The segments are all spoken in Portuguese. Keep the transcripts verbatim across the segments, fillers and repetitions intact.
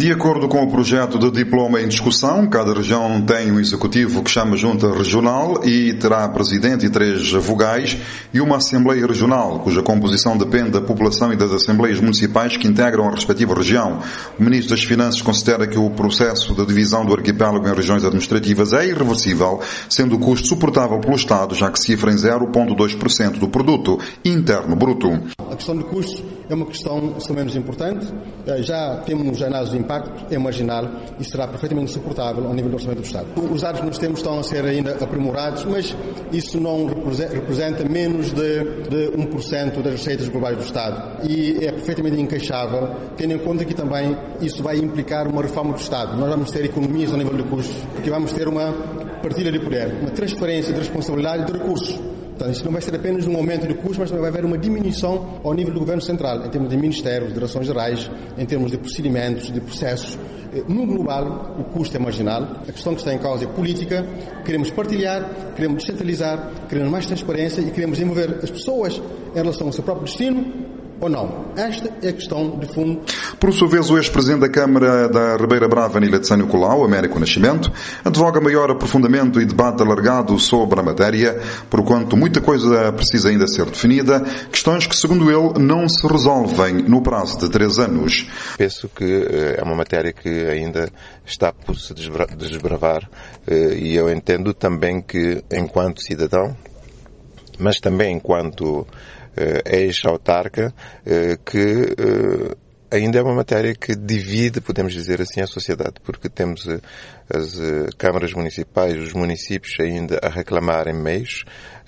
De acordo com o projeto de diploma em discussão, cada região tem um executivo que chama Junta Regional e terá presidente e três vogais e uma Assembleia Regional, cuja composição depende da população e das Assembleias Municipais que integram a respectiva região. O Ministro das Finanças considera que o processo de divisão do arquipélago em regiões administrativas é irreversível, sendo o custo suportável pelo Estado, já que cifra em zero vírgula dois por cento do produto interno bruto. A questão de custos é uma questão extremamente importante. Já temos a análise de impacto, é marginal e será perfeitamente suportável ao nível do orçamento do Estado. Os dados que nós temos estão a ser ainda aprimorados, mas isso não representa menos de, de um por cento das receitas globais do Estado e é perfeitamente encaixável, tendo em conta que também isso vai implicar uma reforma do Estado. Nós vamos ter economias ao nível de custos, porque vamos ter uma partilha de poder, uma transferência de responsabilidade e de recursos. Portanto, isso não vai ser apenas um aumento de custos, mas também vai haver uma diminuição ao nível do Governo Central, em termos de ministérios, de direções gerais, em termos de procedimentos, de processos. No global, o custo é marginal. A questão que está em causa é política. Queremos partilhar, queremos descentralizar, queremos mais transparência e queremos envolver as pessoas em relação ao seu próprio destino ou não. Esta é a questão de fundo. Por sua vez, o ex-presidente da Câmara da Ribeira Brava, Anília de Sânio Colau, Américo Nascimento, advoga maior aprofundamento e debate alargado sobre a matéria, porquanto muita coisa precisa ainda ser definida, questões que, segundo ele, não se resolvem no prazo de três anos. Penso que é uma matéria que ainda está por se desbravar e eu entendo também que, enquanto cidadão, mas também enquanto ex-autarca, que ainda é uma matéria que divide, podemos dizer assim, a sociedade, porque temos as câmaras municipais, os municípios ainda a reclamarem meios,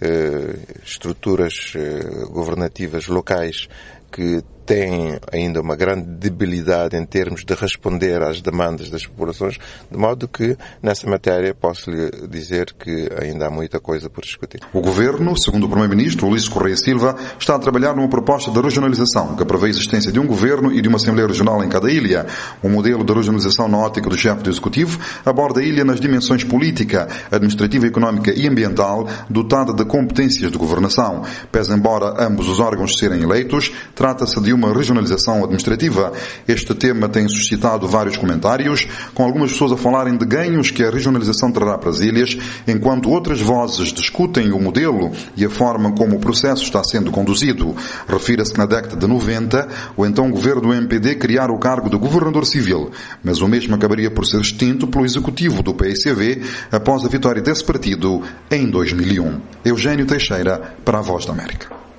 estruturas governativas locais que têm ainda uma grande debilidade em termos de responder às demandas das populações, de modo que, nessa matéria, posso lhe dizer que ainda há muita coisa por discutir. O Governo, segundo o Primeiro-Ministro, Ulisses Correia Silva, está a trabalhar numa proposta de regionalização, que prevê a existência de um Governo e de uma Assembleia Regional em cada ilha. O modelo de regionalização na ótica do chefe do Executivo aborda a ilha nas dimensões política, administrativa, económica e ambiental, dotada de competências de governação. Pese embora ambos os órgãos serem eleitos, trata-se de uma regionalização administrativa. Este tema tem suscitado vários comentários, com algumas pessoas a falarem de ganhos que a regionalização trará para as ilhas, enquanto outras vozes discutem o modelo e a forma como o processo está sendo conduzido. Refira-se que na década de noventa, o então governo do M P D criara o cargo de governador civil, mas o mesmo acabaria por ser extinto pelo executivo do P S C V após a vitória desse partido em dois mil e um. Eugênio Teixeira, para a Voz da América.